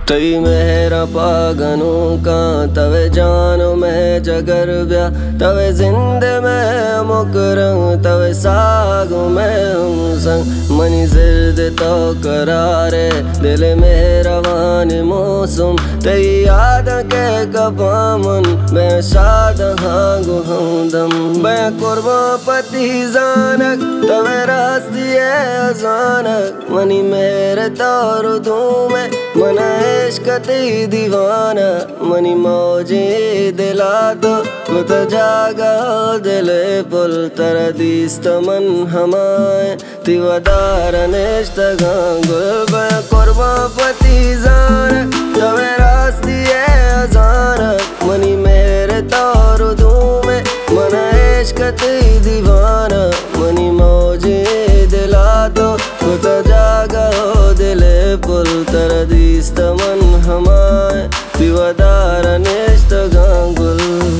तई मेहरा पागनू का तवे जानो मैं जगर ब्या तवे जिंदे में मुकरंग तवे सागो मैं संग मनी जिर्द तो करारे दिल मेरा वानी मौसम तई याद के कपामन मैं शाद हांगो हमदम मैं कुर्बा पति जानक तवे रास्ती अजानक मनी मेरे तारो धूमे मना इश्क ती दीवाना मनी मौजे दिला तो कुत जागा दिले पुल तर दीस्त मन हमाए तिवदार निश्त गांगुल कुर्बा पति जानक तवे रास्ती अजानक मनी मेरे तारो धूमे मना इश्क ती दीवाना मनी मौजे दिला तो कुत जागा दिले पुल तर दीस्त मन हमाए तिवदार निश्त गांगुल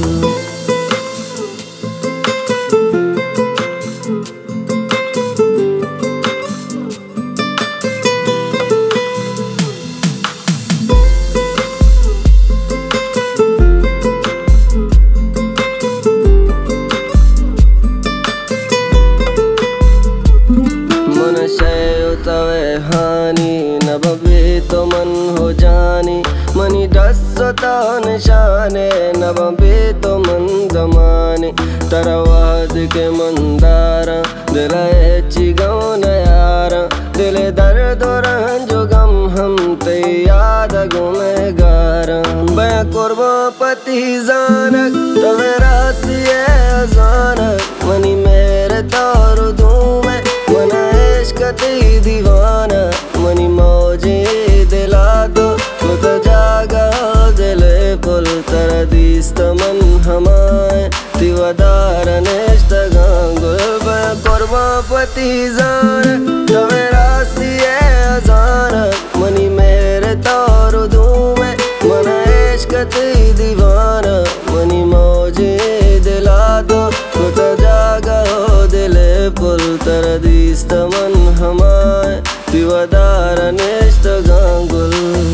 तवे हानि नब भी तो मन हो जानी मनी डसता निशाने नब भी तो मन दमाने तरवाद के मंदारा दिल चिगौ नयारा दिल दर्द रंजो गम हम ते याद गुनहगारा मैं कुर्बा पति जानक तवे रास्ती अजानक मनी मेरे तारो धूमे मना इश्क ती दीवाना मनी मौजे दिला तो खुद जागा दिले पुल तर दीस्त मन हमाए तिवदार निश्त गांगुल कुर्बा पति जानक तवे रास्ती अजानक मनी मेरे तारो धूमे मना इश्क ती दीवाना मनी मौजे दिला तो खुद जागा दिले पुल तर दीस्त मन हमाए तिवदार निश्त गांगुल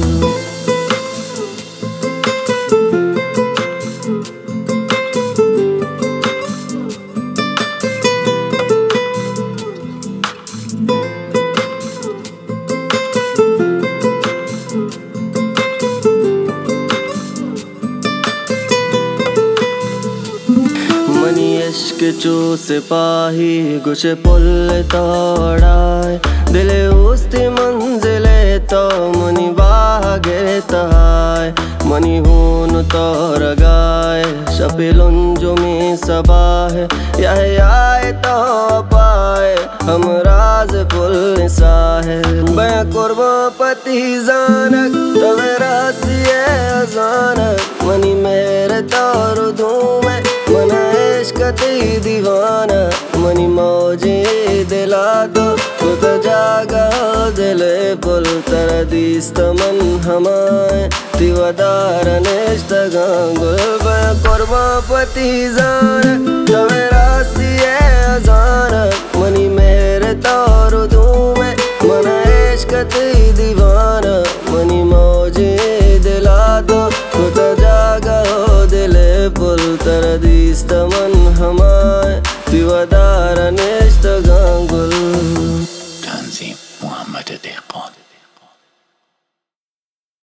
इश्क चू सिपाही कुछ पुल तोड़ाए दिले उस्ती मंजिले तो मनी बागे तहाय मनी हून तोर गाय शपिलुंजो में सबाह यह आए तो पाए हम राज पुल निसाहे मैं कुर्बा पति जानक तवे रास्ती अजानक मनी मेरे तारो धूमे मना इश्क ती दीवाना मनी मौजे दिला तो खुद जागा दिले पुल तर दीस्त मन हमाए तिवदार निश्त गांगुल कुर्बा पति जानक तवे रास्ती अजानक मनी मेरे तारो धूमे मना इश्क ती दीवाना मनी मौजे दिला तो खुद जागा दिले पुल तर दीस्त मन हमाए तिवदार निश्त गांगुल